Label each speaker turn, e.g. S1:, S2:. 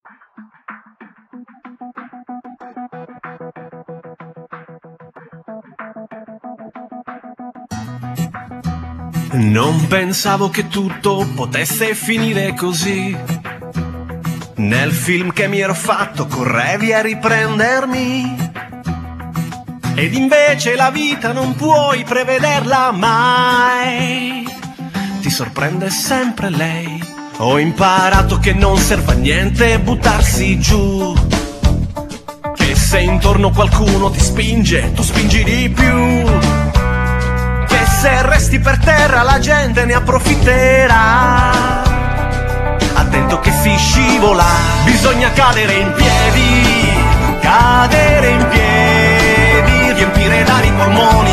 S1: Non pensavo che tutto potesse finire così. Nel film che mi ero fatto correvi a riprendermi. Ed invece la vita non puoi prevederla mai. Ti sorprende sempre lei. Ho imparato che non serve a niente buttarsi giù, che se intorno qualcuno ti spinge, tu spingi di più, che se resti per terra la gente ne approfitterà. Attento che si scivola, bisogna cadere in piedi, riempire d'aria i polmoni